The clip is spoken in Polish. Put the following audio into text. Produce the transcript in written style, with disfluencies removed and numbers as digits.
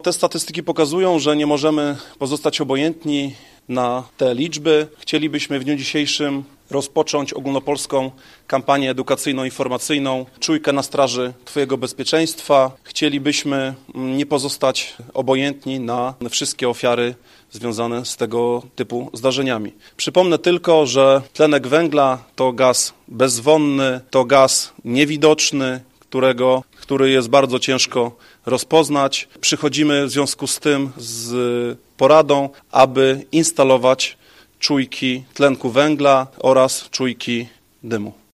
Te statystyki pokazują, że nie możemy pozostać obojętni na te liczby. Chcielibyśmy w dniu dzisiejszym rozpocząć ogólnopolską kampanię edukacyjno-informacyjną Czujka na straży Twojego bezpieczeństwa. Chcielibyśmy nie pozostać obojętni na wszystkie ofiary związane z tego typu zdarzeniami. Przypomnę tylko, że tlenek węgla to gaz bezzwonny, to gaz niewidoczny, który jest bardzo ciężko rozpoznać. Przychodzimy w związku z tym z poradą, aby instalować czujki tlenku węgla oraz czujki dymu.